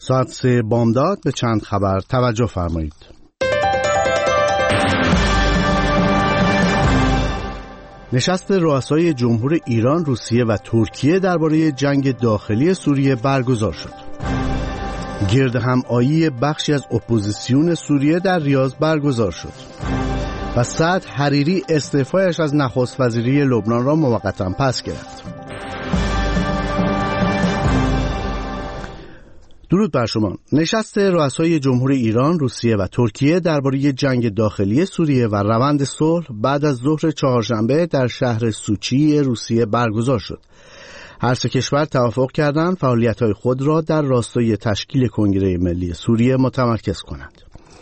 ساعت 3 بامداد به چند خبر توجه فرمایید. نشست رؤسای جمهور ایران، روسیه و ترکیه درباره جنگ داخلی سوریه برگزار شد. گرد همایی بخشی از اپوزیسیون سوریه در ریاض برگزار شد و سعد حریری استعفایش از نخست وزیری لبنان را موقتا پس گرفت. درود بر شما. نشست رؤسای جمهور ایران، روسیه و ترکیه درباره جنگ داخلی سوریه و روند صلح بعد از ظهر چهارشنبه در شهر سوچی روسیه برگزار شد. هر سه کشور توافق کردند فعالیت‌های خود را در راستای تشکیل کنگره ملی سوریه متمرکز کنند.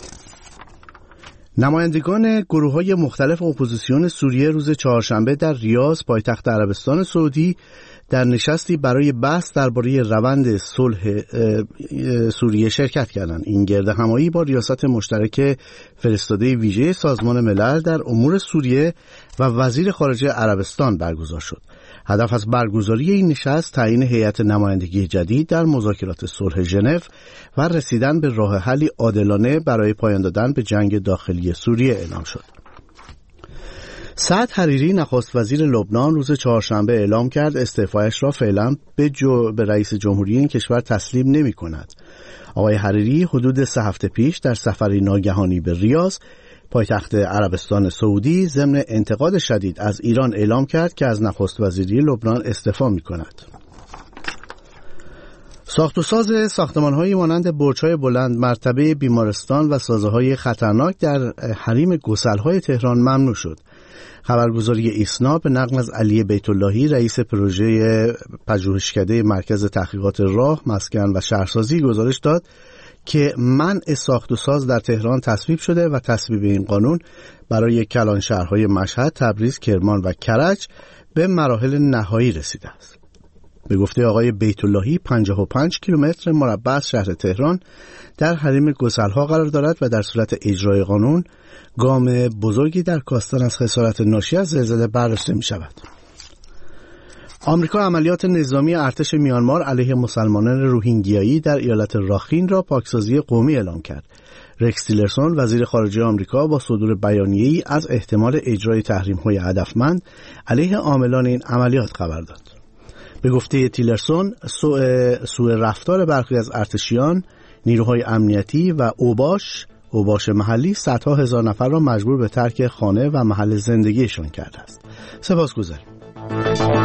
نمایندگان گروه‌های مختلف اپوزیسیون سوریه روز چهارشنبه در ریاض، پایتخت عربستان سعودی، در نشستی برای بحث درباره روند صلح سوریه شرکت کردند. این گرد همایی با ریاست مشترک فرستاده ویژه سازمان ملل در امور سوریه و وزیر خارجه عربستان برگزار شد. هدف از برگزاری این نشست تعیین هیئت نمایندگی جدید در مذاکرات صلح ژنو و رسیدن به راه حلی عادلانه برای پایان دادن به جنگ داخلی سوریه اعلام شد. سعد حریری نخست وزیر لبنان روز چهارشنبه اعلام کرد استعفایش را فعلا به رئیس جمهوری این کشور تسلیم نمی کند. آقای حریری حدود 3 هفته پیش در سفری ناگهانی به ریاض، پایتخت عربستان سعودی، ضمن انتقاد شدید از ایران اعلام کرد که از نخست وزیری لبنان استعفا می کند. ساخت و ساز ساختمان‌هایی مانند برج‌های بلند مرتبه بیمارستان و سازه‌های خطرناک در حریم گسل‌های تهران ممنوع شد. خبرگزاری ایسنا به نقل از علی بیت اللهی، رئیس پروژه پژوهشکده مرکز تحقیقات راه، مسکن و شهرسازی، گزارش داد که منع ساخت و ساز در تهران تصویب شده و تصویب این قانون برای کلان شهرهای مشهد، تبریز، کرمان و کرج به مراحل نهایی رسیده است. به گفته آقای بیت اللهی 55 کیلومتر مربع از شهر تهران در حریم گسل‌ها قرار دارد و در صورت اجرای قانون گام بزرگی در کاستن از خسارت ناشی از زلزله برداشته می شود. آمریکا عملیات نظامی ارتش میانمار علیه مسلمانان روهینگیایی در ایالت راخین را پاکسازی قومی اعلام کرد. رکس تیلرسون وزیر خارجه آمریکا با صدور بیانیه‌ای از احتمال اجرای تحریم‌های هدفمند علیه عاملان این عملیات خبر داد. به گفته تیلرسون، سوء رفتار برخی از ارتشیان، نیروهای امنیتی و اوباش محلی صدها هزار نفر را مجبور به ترک خانه و محل زندگیشان کرده است. سپاسگزاریم.